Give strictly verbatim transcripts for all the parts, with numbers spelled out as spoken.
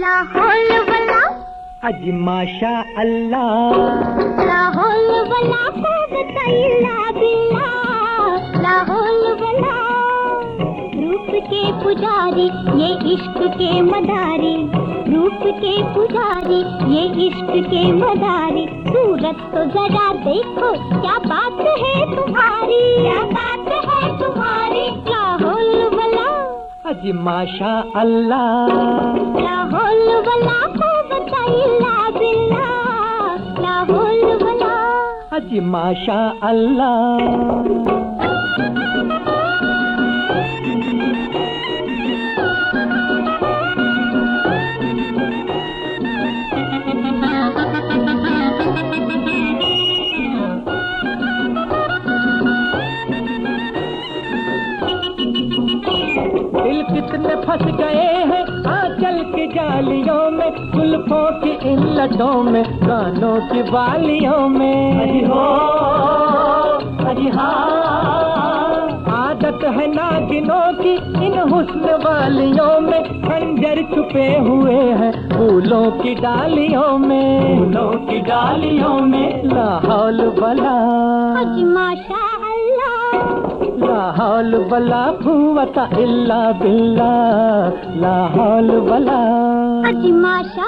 लाहौल वाला अजी माशा अल्लाह, लाहौल वाला को बताइला बिल्ला, लाहौल वाला रूप के पुजारी ये इश्क के मदारी, रूप के पुजारी ये इश्क के मदारी, सूरत तो जरा देखो क्या बात है तुम्हारी, क्या बात है तुम्हारी, लाहौल वाला अजी माशा अल्लाह, लाहौल वाला को बताइला बिल्ला, लाहौल वाला अजी माशा अल्लाह। दिल कितने फंस गए हैं आंचल की जालियों में, जुल्फों की इन लटों में, कानों की बालियों में। अजी हो अजी हाँ, आदत है नागिनों की इन हुस्न वालियों में, खंजर छुपे हुए हैं फूलों की डालियों में, फूलों की डालियों में। लाहौल वाला अजी माशा लाहौल वला कुव्वता इल्ला बिल्लाह, लाहौल वला अजी माशा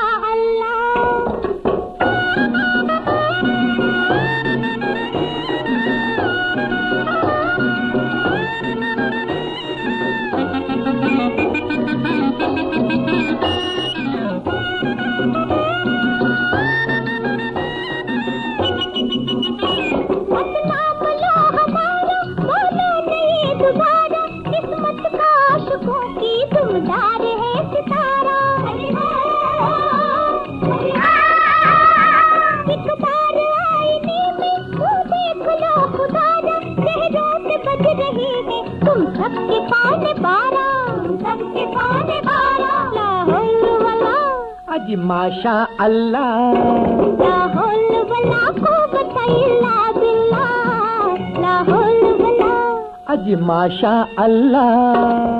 सबके पाने बारा, सबके पाने बारा, लाहौल वाला अजी माशा अल्लाह, लाहौल वाला को बताइला बिल्ला, लाहौल वाला अजी माशा अल्लाह।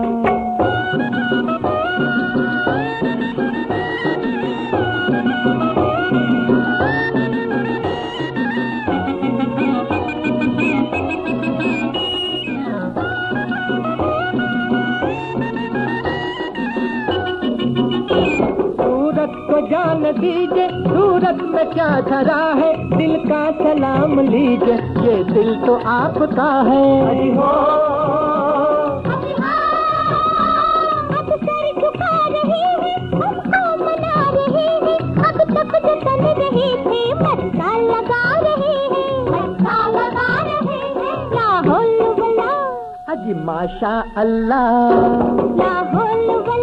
को जान दीजिए सूरत में क्या धरा है, दिल का सलाम लीजिए ये दिल तो आपका है। अजी हो अभी अब सर झुका रही है, हमको मना रही है, अब तक जतन रहे थे मस्का लगा रहे हैं, मस्का लगा रहे हैं, लाहौल वाला अजी माशा अल्लाह, लाहौल वाला